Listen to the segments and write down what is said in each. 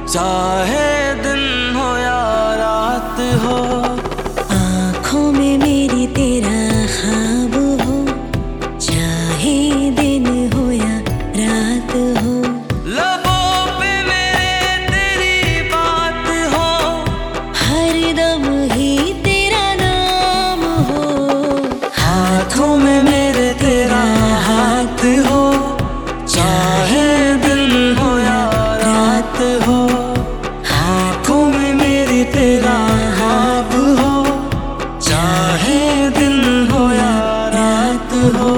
चाहे दिन हो या रात हो। आँखों में मेरी तेरा ख्वाब हो, चाहे दिन हो या रात हो। लबों पे मेरे तेरी बात हो, हर दम ही तेरा नाम हो। हाथों में मेरे तेरा हाथ हो, चाहे दिन हो या रात हो। हाथों में मेरे तेरा हाथ हो, चाहे दिन हो या रात हो।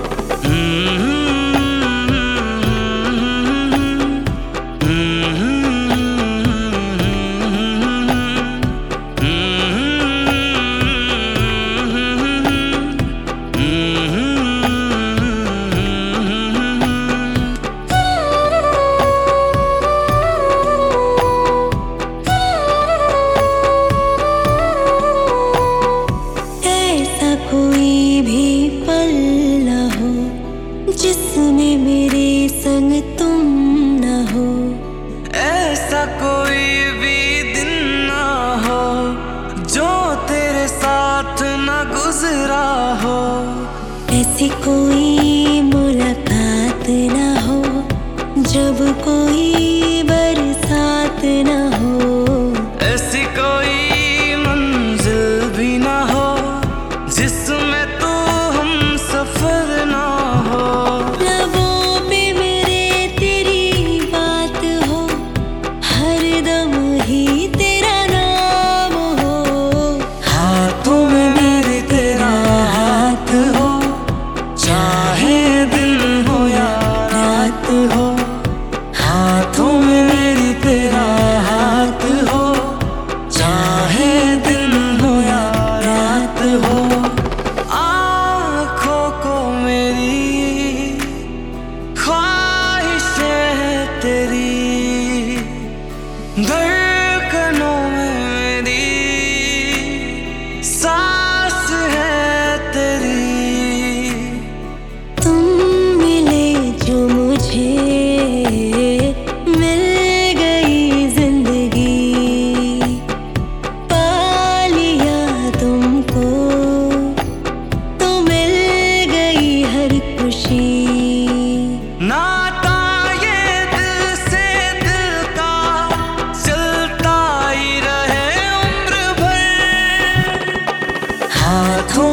कोई भी पल न हो जिसमें मेरे संग तुम न हो। ऐसा कोई भी दिन ना हो जो तेरे साथ न गुजरा हो। ऐसी कोई मुलाकात न हो जब कोई बरसात न हो। ऐसी कोई मंजिल भी ना हो जिसमें तू हम सफर ना हो। लबों पे मेरे तेरी बात हो, हर दम ही तेरा नाम हो। हाथों में मेरे तेरा हाथ हो, चाहे दिन हो या रात हो। हाथों में मेरे तेरा हाथ हो, चाहे दिन हो या रात हो। आँखों को मेरी ख्वाहिशें हैं तेरी, धड़कनों में मेरी सांस है तेरी। तुम मिले जो मुझे, मिल गई जिंदगी। पा लिया तुमको तो मिल गई हर खुशी। नाता ये दिल से दिल का चलता ही रहे उम्र भर। हाथों